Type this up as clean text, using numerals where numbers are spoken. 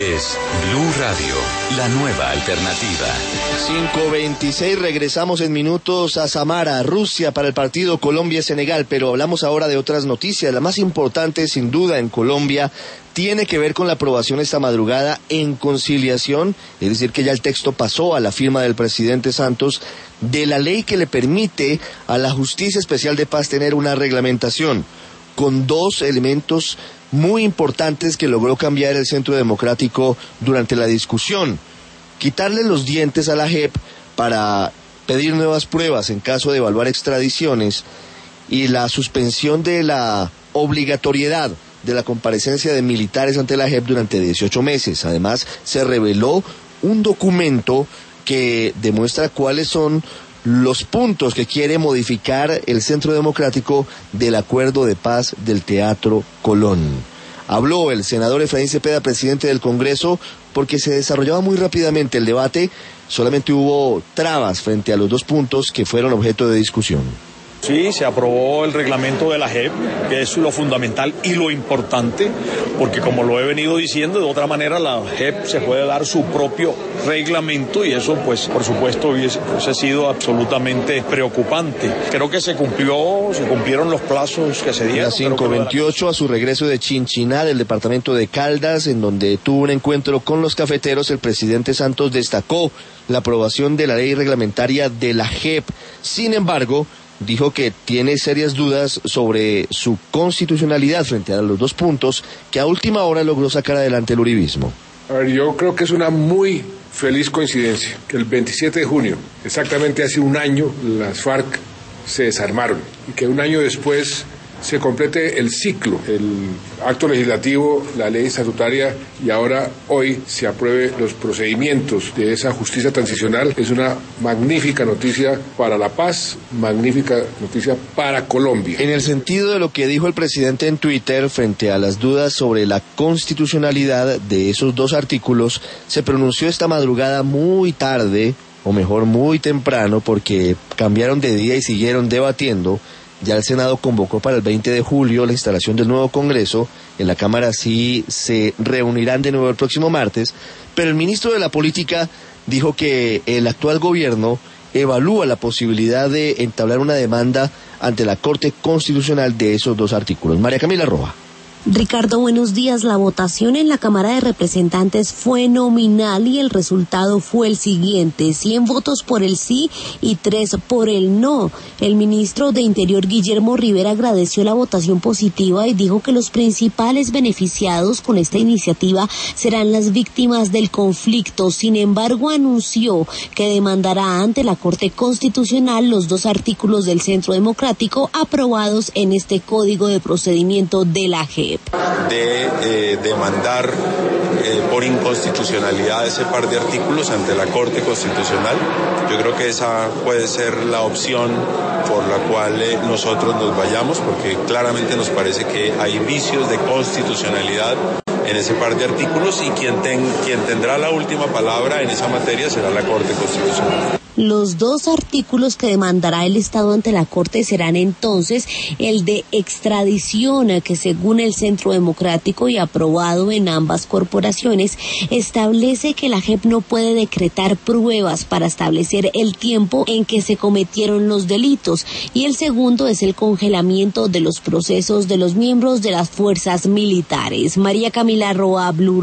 Es Blue Radio, la nueva alternativa. 5:26, regresamos en minutos a Samara, Rusia, para el partido Colombia-Senegal, pero hablamos ahora de otras noticias. La más importante, sin duda, en Colombia, tiene que ver con la aprobación esta madrugada en conciliación, es decir, que ya el texto pasó a la firma del presidente Santos, de la ley que le permite a la Justicia Especial de Paz tener una reglamentación, con dos elementos muy importantes que logró cambiar el Centro Democrático durante la discusión: quitarle los dientes a la JEP para pedir nuevas pruebas en caso de evaluar extradiciones, y la suspensión de la obligatoriedad de la comparecencia de militares ante la JEP durante 18 meses. Además, se reveló un documento que demuestra cuáles son los puntos que quiere modificar el Centro Democrático del Acuerdo de Paz del Teatro Colón. Habló el senador Efraín Cepeda, presidente del Congreso, porque se desarrollaba muy rápidamente el debate. Solamente hubo trabas frente a los dos puntos que fueron objeto de discusión. Sí, se aprobó el reglamento de la JEP, que es lo fundamental y lo importante, porque como lo he venido diciendo, de otra manera la JEP se puede dar su propio reglamento y eso, pues, por supuesto, hubiese sido absolutamente preocupante. Creo que se cumplieron los plazos que se dieron. A las 5:28, a su regreso de Chinchiná, del departamento de Caldas, en donde tuvo un encuentro con los cafeteros, el presidente Santos destacó la aprobación de la ley reglamentaria de la JEP. Sin embargo, dijo que tiene serias dudas sobre su constitucionalidad frente a los dos puntos que a última hora logró sacar adelante el uribismo. A ver, yo creo que es una muy feliz coincidencia que el 27 de junio, exactamente hace un año, las FARC se desarmaron y que un año después se complete el ciclo, el acto legislativo, la ley estatutaria, y ahora hoy se apruebe los procedimientos de esa justicia transicional. Es una magnífica noticia para la paz, magnífica noticia para Colombia. En el sentido de lo que dijo el presidente en Twitter frente a las dudas sobre la constitucionalidad de esos dos artículos, se pronunció esta madrugada muy tarde, o mejor muy temprano, porque cambiaron de día y siguieron debatiendo. Ya el Senado convocó para el 20 de julio la instalación del nuevo Congreso. En la Cámara sí se reunirán de nuevo el próximo martes, pero el ministro de la Política dijo que el actual gobierno evalúa la posibilidad de entablar una demanda ante la Corte Constitucional de esos dos artículos. María Camila Roa. Ricardo, buenos días. La votación en la Cámara de Representantes fue nominal y el resultado fue el siguiente: 100 votos por el sí y 3 por el no. El ministro de Interior, Guillermo Rivera, agradeció la votación positiva y dijo que los principales beneficiados con esta iniciativa serán las víctimas del conflicto. Sin embargo, anunció que demandará ante la Corte Constitucional los dos artículos del Centro Democrático aprobados en este Código de Procedimiento de la JEP. De demandar por inconstitucionalidad ese par de artículos ante la Corte Constitucional. Yo creo que esa puede ser la opción por la cual nosotros nos vayamos, porque claramente nos parece que hay vicios de constitucionalidad en ese par de artículos y quien tendrá la última palabra en esa materia será la Corte Constitucional. Los dos artículos que demandará el Estado ante la Corte serán entonces el de extradición, que según el Centro Democrático y aprobado en ambas corporaciones, establece que la JEP no puede decretar pruebas para establecer el tiempo en que se cometieron los delitos, y el segundo es el congelamiento de los procesos de los miembros de las fuerzas militares. María Camila Roa, Blue.